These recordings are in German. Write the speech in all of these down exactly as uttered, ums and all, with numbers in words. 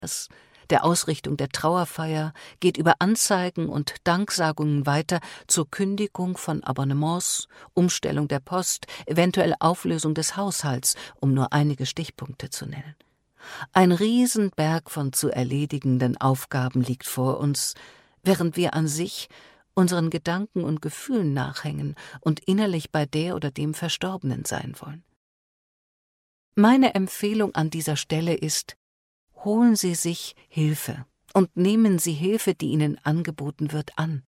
der Ausrichtung der Trauerfeier, geht über Anzeigen und Danksagungen weiter zur Kündigung von Abonnements, Umstellung der Post, eventuell Auflösung des Haushalts, um nur einige Stichpunkte zu nennen. Ein Riesenberg von zu erledigenden Aufgaben liegt vor uns, während wir an sich unseren Gedanken und Gefühlen nachhängen und innerlich bei der oder dem Verstorbenen sein wollen. Meine Empfehlung an dieser Stelle ist: Holen Sie sich Hilfe und nehmen Sie Hilfe, die Ihnen angeboten wird, an.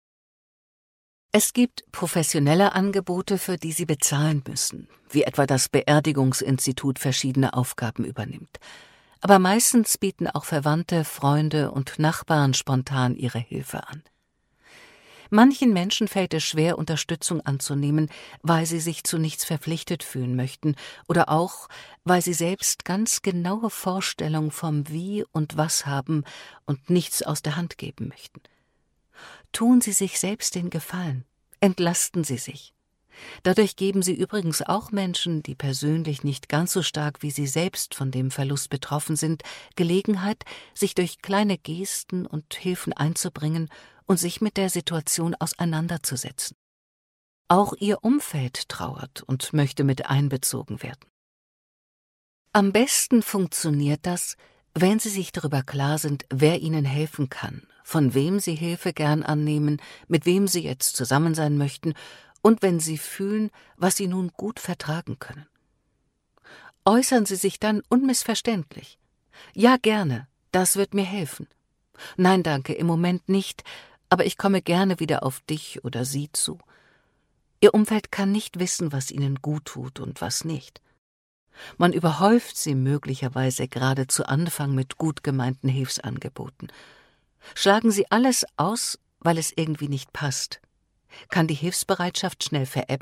Es gibt professionelle Angebote, für die Sie bezahlen müssen, wie etwa das Beerdigungsinstitut verschiedene Aufgaben übernimmt. Aber meistens bieten auch Verwandte, Freunde und Nachbarn spontan ihre Hilfe an. Manchen Menschen fällt es schwer, Unterstützung anzunehmen, weil sie sich zu nichts verpflichtet fühlen möchten oder auch, weil sie selbst ganz genaue Vorstellungen vom Wie und Was haben und nichts aus der Hand geben möchten. Tun Sie sich selbst den Gefallen, entlasten Sie sich. Dadurch geben Sie übrigens auch Menschen, die persönlich nicht ganz so stark wie Sie selbst von dem Verlust betroffen sind, Gelegenheit, sich durch kleine Gesten und Hilfen einzubringen und sich mit der Situation auseinanderzusetzen. Auch Ihr Umfeld trauert und möchte mit einbezogen werden. Am besten funktioniert das, wenn Sie sich darüber klar sind, wer Ihnen helfen kann, von wem Sie Hilfe gern annehmen, mit wem Sie jetzt zusammen sein möchten und wenn Sie fühlen, was Sie nun gut vertragen können. Äußern Sie sich dann unmissverständlich. Ja, gerne, das wird mir helfen. Nein, danke, im Moment nicht, aber ich komme gerne wieder auf dich oder sie zu. Ihr Umfeld kann nicht wissen, was ihnen gut tut und was nicht. Man überhäuft sie möglicherweise gerade zu Anfang mit gut gemeinten Hilfsangeboten. Schlagen Sie alles aus, weil es irgendwie nicht passt. Kann die Hilfsbereitschaft schnell verebben